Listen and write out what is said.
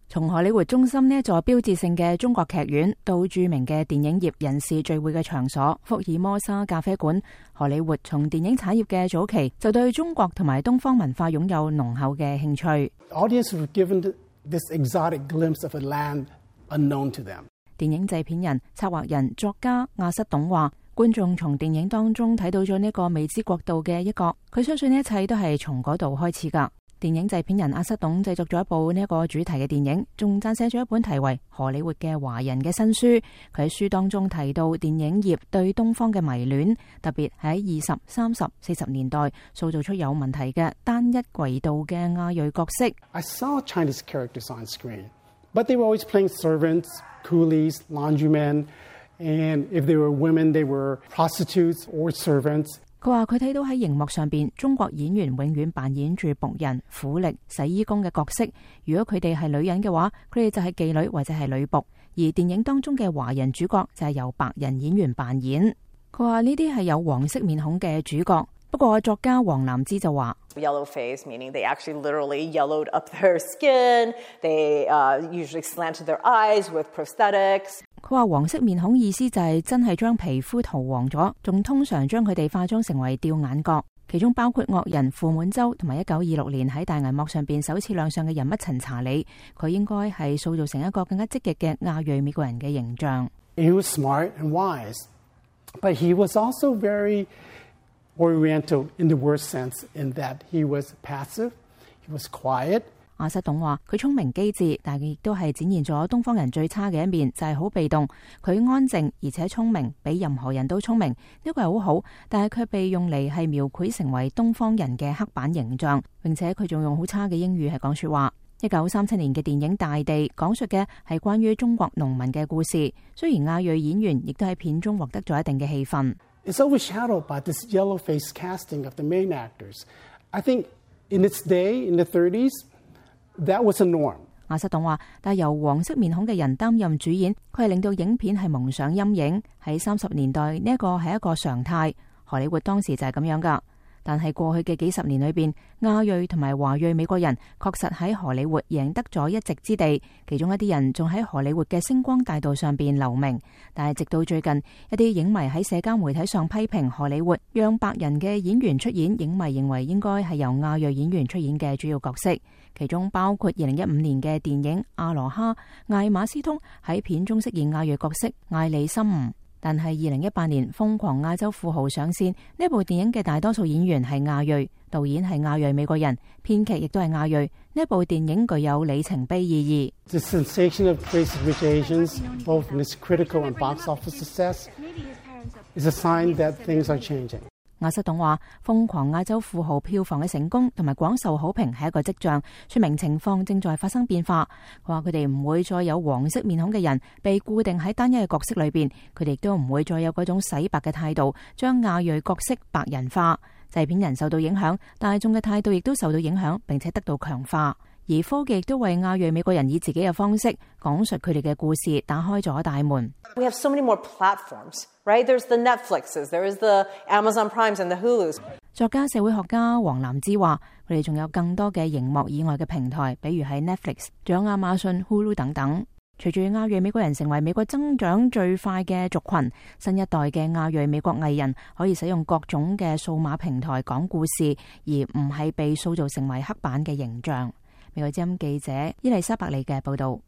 從荷里活中心呢一座標誌性嘅中國劇院到著名嘅電影業人士聚會嘅場所福爾摩沙咖啡館，荷里活從電影產業嘅早期就對中國同埋東方文化擁有濃厚嘅興趣。 Audience were given this exotic glimpse of a land unknown to them. 電影製片人、策劃人、作家亞瑟董話，觀眾從電影當中睇到咗呢個未知國度嘅一角，佢相信呢一切都係從嗰度開始㗎。電影製片人亞瑟董製作咗一部呢一個主題嘅電影，仲撰寫咗一本題為《荷里活嘅華人》嘅新書。佢喺書當中提到電影業對東方嘅迷戀，特別喺20、30、40年代塑造出有問題嘅單一軌道嘅亞裔角色。 I saw Chinese characters on screen, but they were always playing servants, coolies, laundrymen, and if they were women, they were prostitutes or servants. 佢話佢睇到喺熒幕上邊，中國演員永遠扮演住僕人、苦力、洗衣工嘅角色。如果佢哋係女人嘅話，佢哋就係妓女或者係女僕。而電影當中嘅華人主角就係由白人演員扮演。佢話呢啲係有黃色面孔嘅主角。不過作家黃南之就話 Yellow face, meaning they actually literally yellowed up their skin. They usually slanted their eyes with prosthetics. 佢話黃色面孔意思就係真係將皮膚塗黃咗，仲通常將佢哋化妝成為吊眼角。其中包括惡人傅滿洲同埋1926年喺大銀幕上邊首次亮相嘅人物陳查理，佢應該係塑造成一個更加積極嘅亞裔美國人嘅形象。 He was smart and wise, but he was also very Oriental in the worst sense, in that he was passive, he was quiet. 亞瑟董話佢聰明機智，但係亦都係展現咗東方人最差嘅一面，就係好被動。佢安靜而且聰明，比任何人都聰明，呢個係好好，但係佢被用嚟係描繪成為東方人嘅刻板形象，並且佢仲用好差嘅英語係講說話。1937年嘅電影《大地》講述嘅係關於中國農民嘅故事，雖然亞裔演員亦都喺片中獲得咗一定嘅戲份。 It's overshadowed by this yellow-face casting of the main actors. I think in its day, in the 30s, that was a norm. 亞瑟董話，但係由黃色面孔嘅人擔任主演，佢係令到影片係蒙上陰影。喺30年代呢一個係一個常態，荷里活當時就係咁樣㗎。但係過去嘅幾十年裏邊，亞裔同埋華裔美國人確實喺荷里活贏得咗一席之地，其中一啲人仲喺荷里活嘅星光大道上邊留名。但係直到最近，一啲影迷喺社交媒體上批評荷里活讓白人嘅演員出演，影迷認為應該係由亞裔演員出演嘅主要角色，其中包括2015年嘅電影《阿羅哈》，艾瑪斯通喺片中飾演亞裔角色艾里森吳。但係2018年《瘋狂亞洲富豪》上線，呢部電影嘅大多數演員係亞裔，導演係亞裔美國人，編劇亦都係亞裔。呢部電影具有里程碑意義。 The sensation of Crazy Rich Asians, both in its critical and box office success, is a sign that things are changing. 亞瑟董話，《瘋狂亞洲富豪》票房嘅成功同埋廣受好評係一個跡象，說明情況正在發生變化。佢話佢哋唔會再有黃色面孔嘅人被固定喺單一嘅角色裏邊，佢哋亦都唔會再有嗰種洗白嘅態度，將亞裔角色白人化。製片人受到影響，大眾嘅態度亦都受到影響，並且得到強化。而科技亦都為亞裔美國人以自己嘅方式講述佢哋嘅故事打開咗大門。 We have so many more platforms, right? There's the Netflixes, there is the Amazon Primes and the Hulus. 作家社會學家黃南之話，佢哋仲有更多嘅熒幕以外嘅平台，比如係 Netflix， 仲有亞馬遜、Hulu 等等。隨住亞裔美國人成為美國增長最快嘅族群，新一代嘅亞裔美國藝人可以使用各種嘅數碼平台講故事，而唔係被塑造成為刻板嘅形象。美國之音記者伊麗莎白里嘅報道。